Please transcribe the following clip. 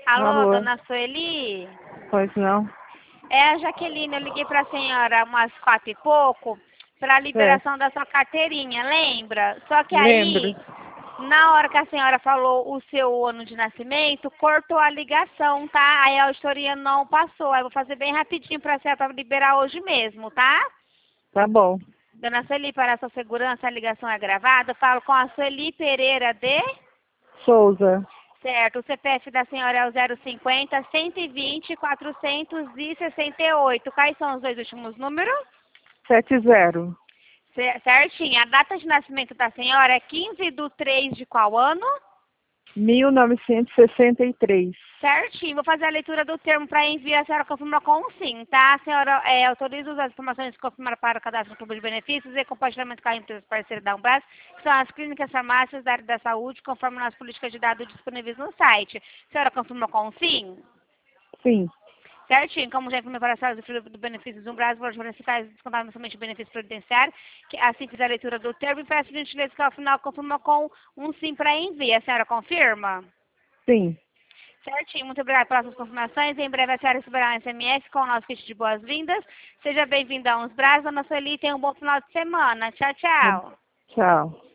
Alô, Alô? dona Sueli? Pois não? É a Jaqueline, eu liguei para a senhora umas 4 e pouco para a É, liberação da sua carteirinha, lembra? Só que lembro. aí, na hora que a senhora falou o seu ano de nascimento, cortou a ligação, tá? Aí a auditoria não passou. Aí eu vou fazer bem rapidinho para a senhora para liberar hoje mesmo, tá? Tá bom. Dona Sueli, para a sua segurança, a ligação é gravada. Eu falo com a Sueli Pereira de... Souza, Certo, o CPF da senhora é o 050 120 468. Quais são os dois últimos números? 70. Certinho. A data de nascimento da senhora é 15/3 de qual ano? 1963. Certinho. Vou fazer a leitura do termo para enviar. A senhora confirma com um sim, tá? A senhora autoriza as informações que confirmar para o cadastro no clube de benefícios e compartilhamento com a empresa parceira da Umbras, que são as clínicas, farmácias da área da saúde, conforme as políticas de dados disponíveis no site. A senhora confirma com um sim? Sim. Certinho, como já informei para a senhora do benefício do Brasil, valores municipais descontados somente o benefício previdenciário, que assim fizer a leitura do termo e peço gentileza que ao final confirma com um sim para envio. A senhora confirma? Sim. Certinho, muito obrigada pelas suas confirmações. Em breve a senhora receberá um SMS com o nosso kit de boas-vindas. Seja bem-vinda a Uns Braz, dona Sueli, tenha um bom final de semana. Tchau, Tá- tchau. Tchau.